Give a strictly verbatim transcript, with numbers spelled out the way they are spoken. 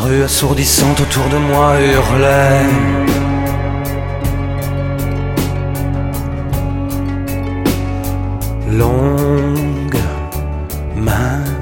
rue assourdissante autour de moi hurlait. Longue main